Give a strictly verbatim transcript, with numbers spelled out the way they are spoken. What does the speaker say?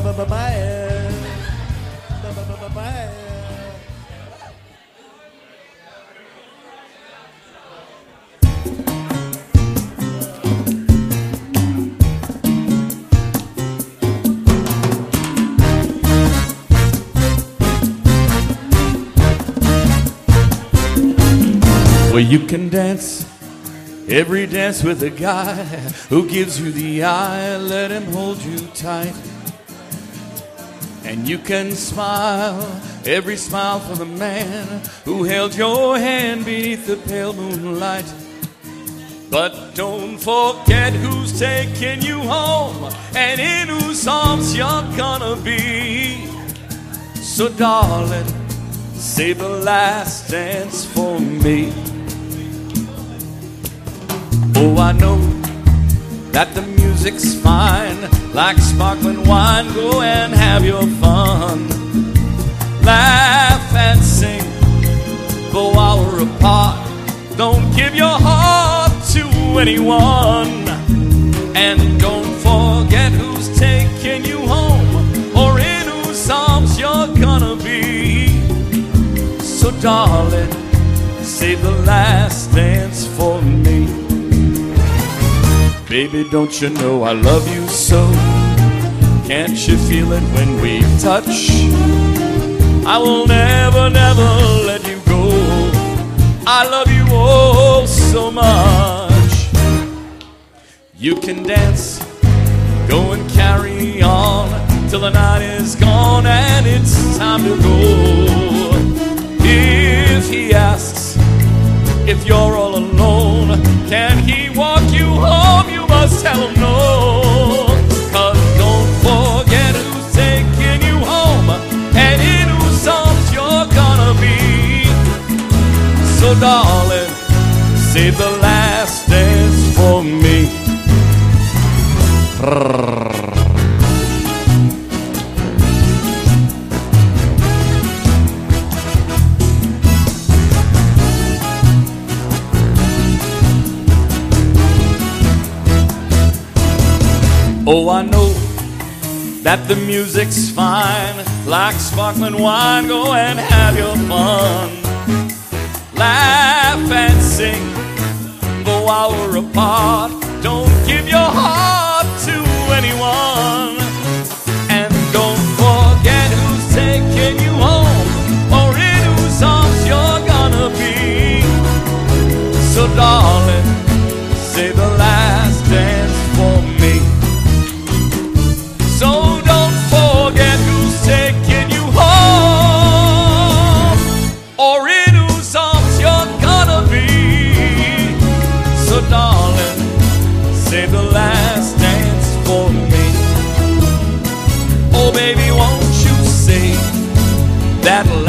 Well, you can dance every dance with a guy who gives you the eye. Let him hold you tight. And you can smile every smile for the man who held your hand beneath the pale moonlight. But don't forget who's taking you home and in whose arms you're gonna be. So darling, save the last dance for me. Oh, I know that the music's fine, like sparkling wine. Go and have your fun, laugh and sing, though while we're apart. Don't give your heart to anyone, and don't forget who's taking you home or in whose arms you're gonna be. So darling, save the last dance for me. Baby, don't you know I love you so? Can't you feel it when we touch? I will never, never let you go. I love you oh so much. You can dance, go and carry on till the night is gone and it's time to go. If he asks if you're all alone, can he walk you home? You must tell him no. Cause don't forget who's taking you home and in whose arms you're gonna be. So darling, save the last dance for me. Oh, I know that the music's fine, like sparkling wine. Go and have your fun, laugh and sing, though while we're apart. Don't give your heart to anyone, and don't forget who's taking you home or in whose arms you're gonna be. So darling, save the last dance for me. So don't forget who's taking you home or in whose arms you're gonna be. So darling, save the last dance for me. Oh baby, won't you save that